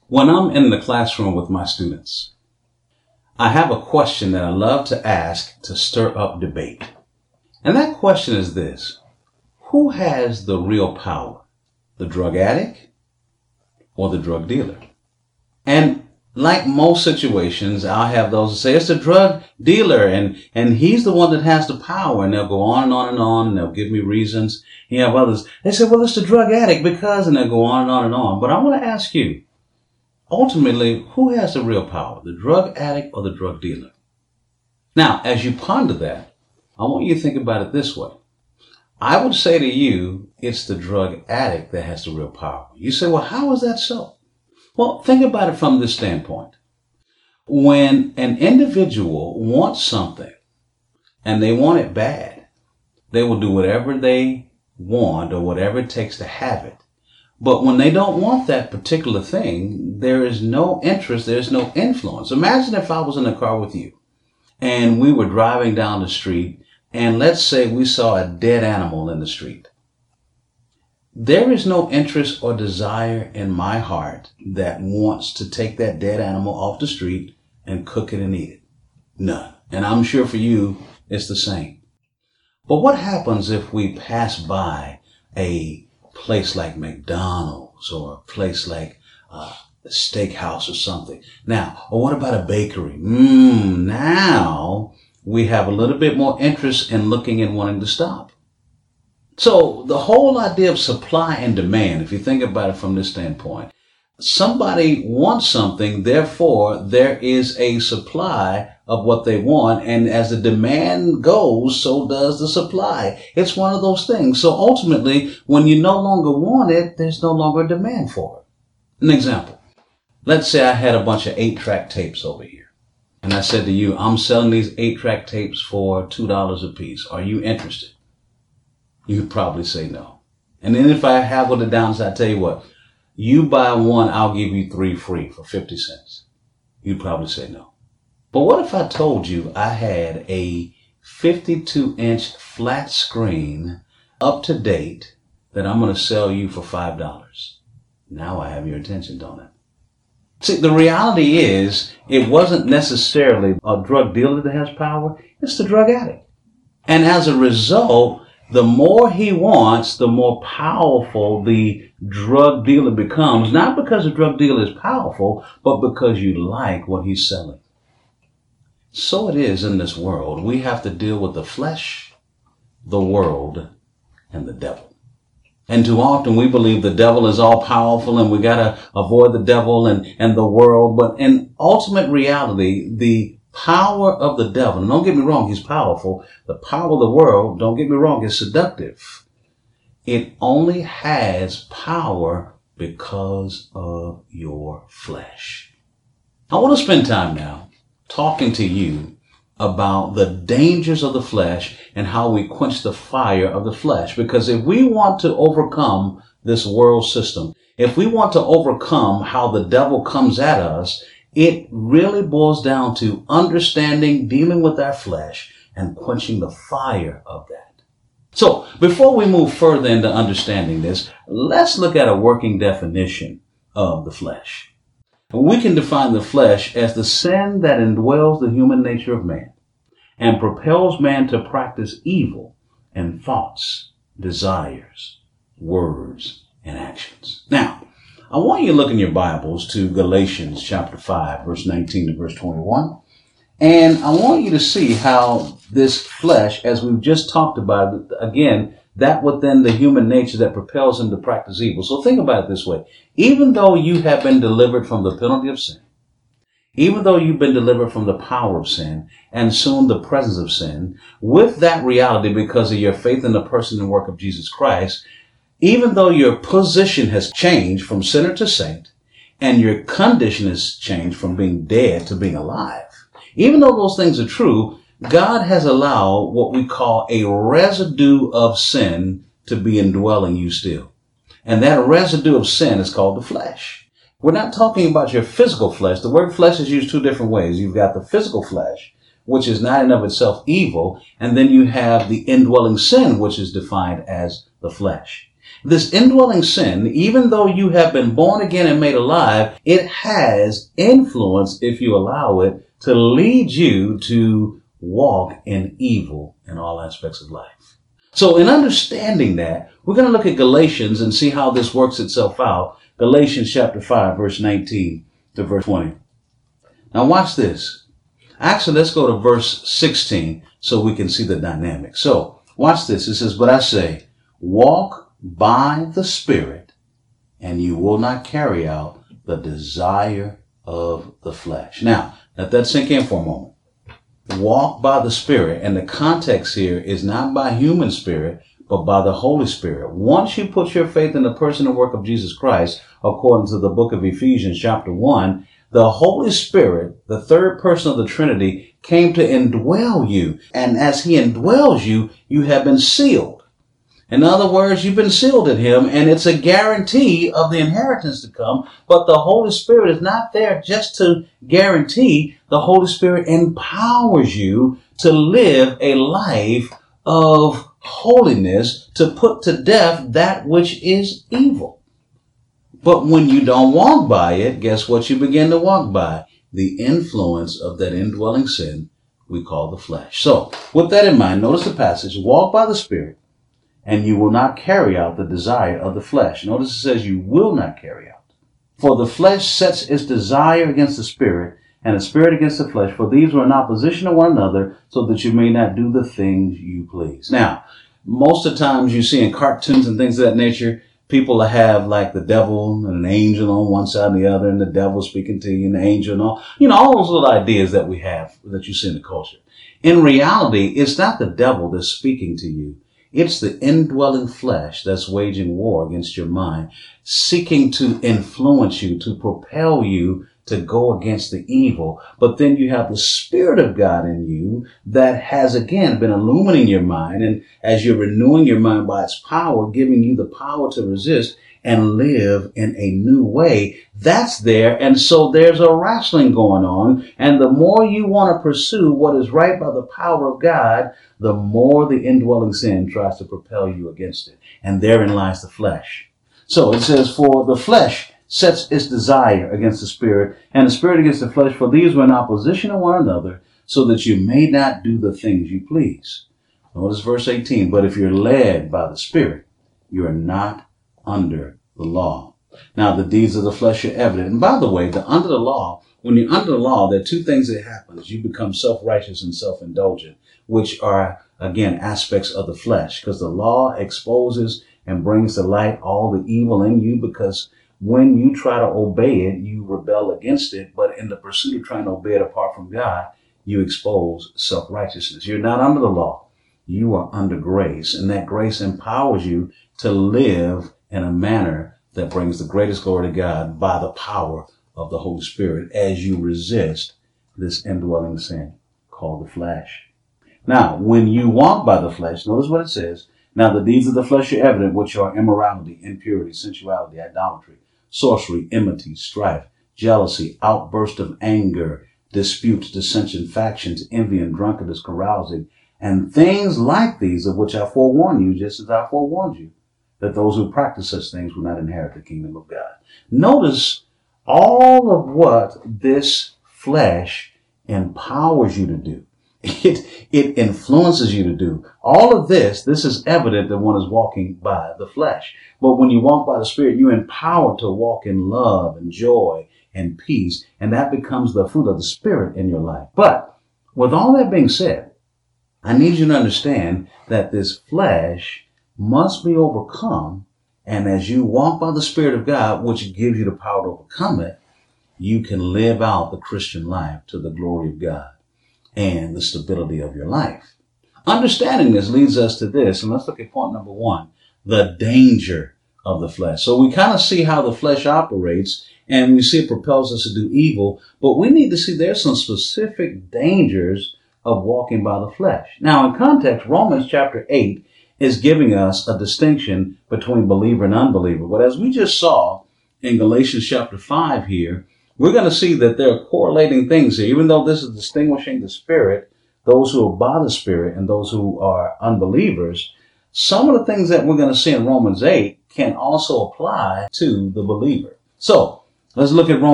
When I'm in the classroom with my students, I have a question that I love to ask to stir up debate. And that question is this: who has the real power, the drug addict or the drug dealer? And like most situations, I'll have those that say it's the drug dealer and he's the one that has the power, and they'll go on and on and on, and they'll give me reasons. You have others, they say, well, it's the drug addict because, and they'll go on and on and on. But I want to ask you, ultimately, who has the real power, the drug addict or the drug dealer? Now, as you ponder that, I want you to think about it this way. I would say to you, it's the drug addict that has the real power. You say, well, how is that so? Well, think about it from this standpoint. When an individual wants something and they want it bad, they will do whatever they want or whatever it takes to have it. But when they don't want that particular thing, there is no interest, there's no influence. Imagine if I was in a car with you and we were driving down the street, and let's say we saw a dead animal in the street. There is no interest or desire in my heart that wants to take that dead animal off the street and cook it and eat it. None. And I'm sure for you, it's the same. But what happens if we pass by a place like McDonald's or a place like a steakhouse or something? Now, or what about a bakery? Now we have a little bit more interest in looking and wanting to stop. So the whole idea of supply and demand, if you think about it from this standpoint, somebody wants something, therefore there is a supply of what they want, and as the demand goes, so does the supply. It's one of those things. So ultimately, when you no longer want it, there's no longer a demand for it. An example. Let's say I had a bunch of 8-track tapes over here, and I said to you, I'm selling these 8-track tapes for $2 a piece. Are you interested? You'd probably say no. And then if I haggled it down, so I tell you what, you buy one, I'll give you 3 free for 50 cents. You'd probably say no. But what if I told you I had a 52-inch flat screen up to date that I'm going to sell you for $5? Now I have your attention, don't I? See, the reality is it wasn't necessarily a drug dealer that has power. It's the drug addict. And as a result, the more he wants, the more powerful the drug dealer becomes. Not because the drug dealer is powerful, but because you like what he's selling. So it is in this world. We have to deal with the flesh, the world, and the devil. And too often we believe the devil is all powerful and we got to avoid the devil and the world. But in ultimate reality, the power of the devil, and don't get me wrong, he's powerful. The power of the world, don't get me wrong, is seductive. It only has power because of your flesh. I want to spend time now talking to you about the dangers of the flesh and how we quench the fire of the flesh. Because if we want to overcome this world system, if we want to overcome how the devil comes at us, it really boils down to understanding, dealing with our flesh, and quenching the fire of that. So before we move further into understanding this, let's look at a working definition of the flesh. We can define the flesh as the sin that indwells the human nature of man and propels man to practice evil in thoughts, desires, words, and actions. Now, I want you to look in your Bibles to Galatians chapter 5, verse 19 to verse 21. And I want you to see how this flesh, as we've just talked about it, again, that within the human nature that propels him to practice evil. So think about it this way. Even though you have been delivered from the penalty of sin, even though you've been delivered from the power of sin and soon the presence of sin, with that reality because of your faith in the person and work of Jesus Christ, even though your position has changed from sinner to saint and your condition has changed from being dead to being alive, even though those things are true, God has allowed what we call a residue of sin to be indwelling you still. And that residue of sin is called the flesh. We're not talking about your physical flesh. The word flesh is used 2 different ways. You've got the physical flesh, which is not in of itself evil, and then you have the indwelling sin, which is defined as the flesh. This indwelling sin, even though you have been born again and made alive, it has influence, if you allow it, to lead you to walk in evil in all aspects of life. So in understanding that, we're going to look at Galatians and see how this works itself out. Galatians chapter 5, verse 19 to verse 20. Now watch this. Actually, let's go to verse 16 so we can see the dynamic. So watch this. It says, but I say, walk by the Spirit, and you will not carry out the desire of the flesh. Now, let that sink in for a moment. Walk by the Spirit, and the context here is not by human spirit, but by the Holy Spirit. Once you put your faith in the person and work of Jesus Christ, according to the book of Ephesians chapter 1, the Holy Spirit, the third person of the Trinity, came to indwell you. And as he indwells you, you have been sealed. In other words, you've been sealed in him, and it's a guarantee of the inheritance to come. But the Holy Spirit is not there just to guarantee. The Holy Spirit empowers you to live a life of holiness, to put to death that which is evil. But when you don't walk by it, guess what you begin to walk by? The influence of that indwelling sin we call the flesh. So with that in mind, notice the passage, walk by the Spirit, and you will not carry out the desire of the flesh. Notice it says you will not carry out. For the flesh sets its desire against the Spirit, and the Spirit against the flesh. For these are in opposition to one another, so that you may not do the things you please. Now, most of the times you see in cartoons and things of that nature, people have like the devil and an angel on one side and the other, and the devil speaking to you and the angel and all those little ideas that we have that you see in the culture. In reality, it's not the devil that's speaking to you. It's the indwelling flesh that's waging war against your mind, seeking to influence you, to propel you to go against the evil. But then you have the Spirit of God in you that has, again, been illuminating your mind. And as you're renewing your mind by its power, giving you the power to resist and live in a new way, that's there. And so there's a wrestling going on. And the more you want to pursue what is right by the power of God, the more the indwelling sin tries to propel you against it. And therein lies the flesh. So it says, for the flesh sets its desire against the Spirit, and the Spirit against the flesh, for these were in opposition to one another, so that you may not do the things you please. Notice verse 18, but if you're led by the Spirit, you are not under the law. Now the deeds of the flesh are evident. And by the way, under the law, when you're under the law, there are two things that happen. You become self-righteous and self-indulgent, which are, again, aspects of the flesh, because the law exposes and brings to light all the evil in you, because when you try to obey it, you rebel against it. But in the pursuit of trying to obey it apart from God, you expose self-righteousness. You're not under the law. You are under grace, and that grace empowers you to live in a manner that brings the greatest glory to God by the power of the Holy Spirit as you resist this indwelling sin called the flesh. Now, when you walk by the flesh, notice what it says. Now, the deeds of the flesh are evident, which are immorality, impurity, sensuality, idolatry, sorcery, enmity, strife, jealousy, outburst of anger, disputes, dissension, factions, envy, and drunkenness, carousing, and things like these, of which I forewarn you, just as I forewarned you, that those who practice such things will not inherit the kingdom of God. Notice all of what this flesh empowers you to do. It influences you to do. All of this is evident that one is walking by the flesh. But when you walk by the Spirit, you're empowered to walk in love and joy and peace. And that becomes the fruit of the Spirit in your life. But with all that being said, I need you to understand that this flesh must be overcome. And as you walk by the Spirit of God, which gives you the power to overcome it, you can live out the Christian life to the glory of God and the stability of your life. Understanding this leads us to this, and let's look at point number 1, the danger of the flesh. So we kind of see how the flesh operates, and we see it propels us to do evil, but we need to see there's some specific dangers of walking by the flesh. Now, in context, Romans chapter 8 is giving us a distinction between believer and unbeliever. But as we just saw in Galatians chapter 5 here, we're going to see that there are correlating things here. Even though this is distinguishing the Spirit, those who are by the Spirit and those who are unbelievers, some of the things that we're going to see in Romans 8 can also apply to the believer. So let's look at Romans